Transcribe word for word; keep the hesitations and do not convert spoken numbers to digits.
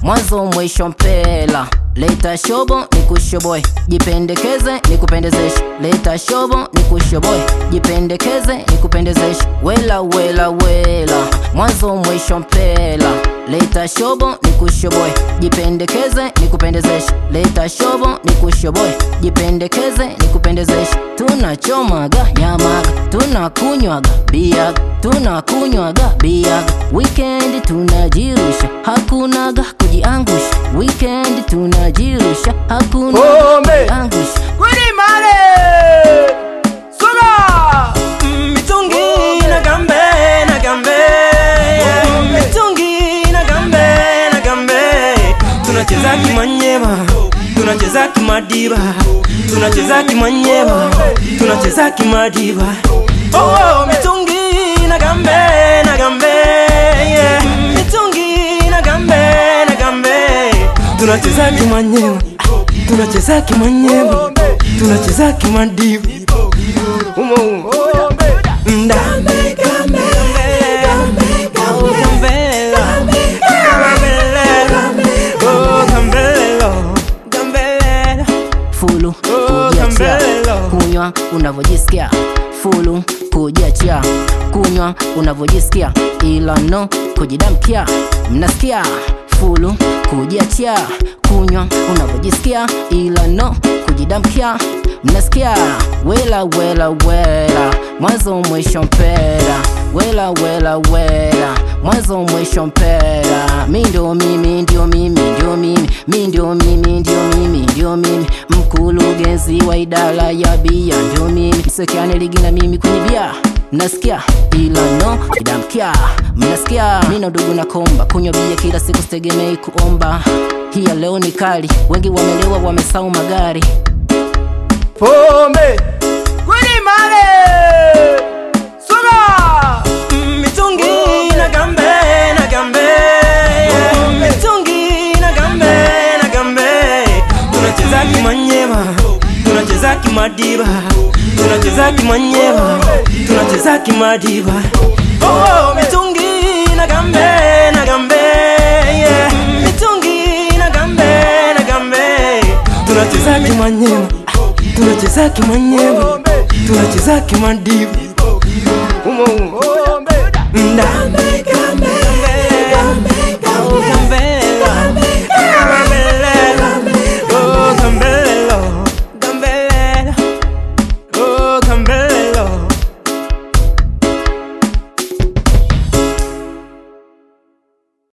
mwanzo mwisho mpela. Leta shobo nikushoboe, jipendekeze nikupendezeshe. Leta shobo nikushoboe, jipendekeze nikupendezeshe. Wela wela wela, mwanzo mwisho mpela. Leta shobo nikushoboe, jipendekeze nikupendezeshe. Leta shobo nikushoboe, jipendekeze nikupendezeshe. Tunachomaga nyamaga, tunakunywaga biaga, tunakunywaga biaga. Weekend tunajirusha, hakunaga kujiangusha. Weekend tunajirusha, hakuna kujiangusha. Kweli male Soga Mitungi na gambe na gambe, mitungi na gambe na gambe. Tunacheza kimanyema, tunacheza kimadiba, tunacheza kimanyema, tunacheza kimadiba. Oh, mitungi na gambe na gambe, yeah. Mitungi na gambe na gambe. Tunacheza kimanyema, tunacheza kimanyema, tunacheza kimadiba. Umo umo Ndambe gambe gambe gambe gambe. Fulu kujiachia, kunywa unavojisikia. Fulu kujiachia, kunywa unavojisikia. Ila no kujidamkia, mnasikia? Fulu kujiachia, kunywa unavojisikia. Ila no kujidamkia, mnasikia? Wela wela wela, mwanzo mwisho mpera. Wela wela wela, mwanzo mwisho mpera. Mi ndio mimi, ndio mimi, ndio mimi, mi ndio mimi, ndio mimi, ndio mimi. Mkurugenzi wa idara ya bia, ndio mimi. Msekeane ligi na mimi kwenye bia, mnasikia? Ila no kidamkia, mnasikia? Mina ndugu na komba, kunywa bia kila siku sitegemei kuomba. Hii ya leo ni kali, wengi wamelewa wamesau magari. Pombe Kweli male Soga Mitungi na gambe na gambe, mitungi na gambe na gambe. Tunacheza kimanyema, tunacheza kimadiba, tunacheza kimanyema, tunacheza kimadiba. Oh, mitungi na gambe na gambe, yeah. Mitungi na gambe na gambe. Tunacheza kimanyema, tunacheza kimanyema, tunacheza kimadiba. Umo umo Ndambe